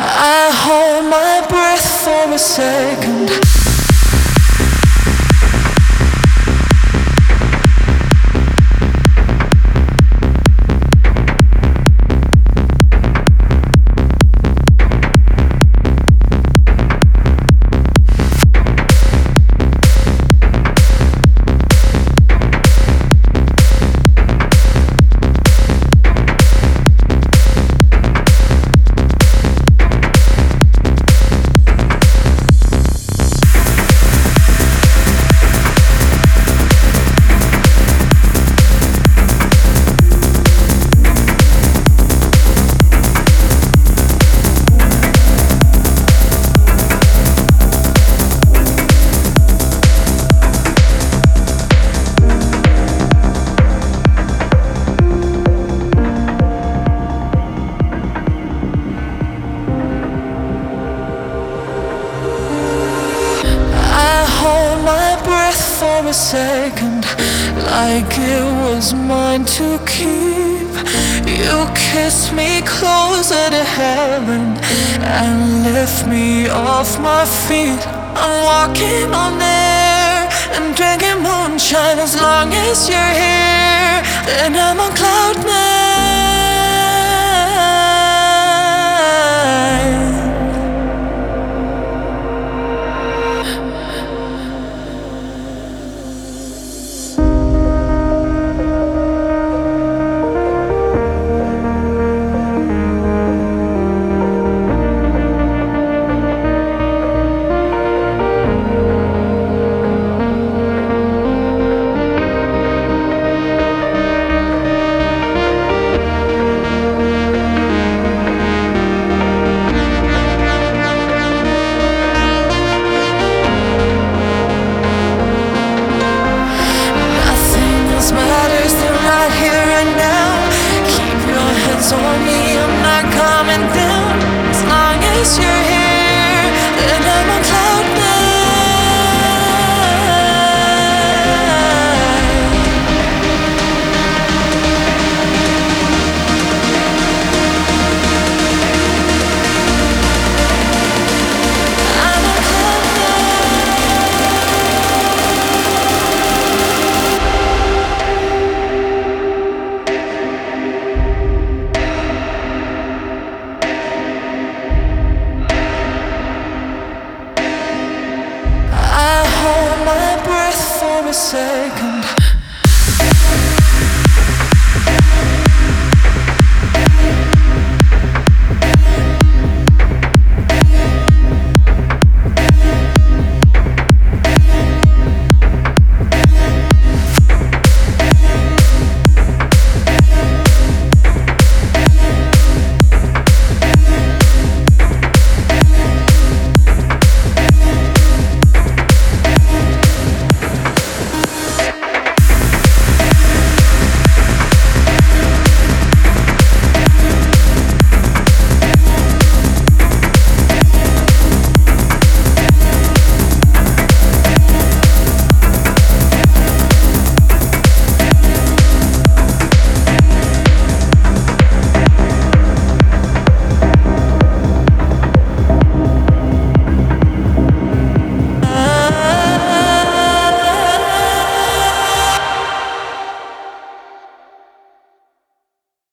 I hold my breath for a second. For a second, like it was mine to keep. You kissed me closer to heaven and lift me off my feet. I'm walking on air and drinking moonshine as long as you're here. Then I'm on cloud nine.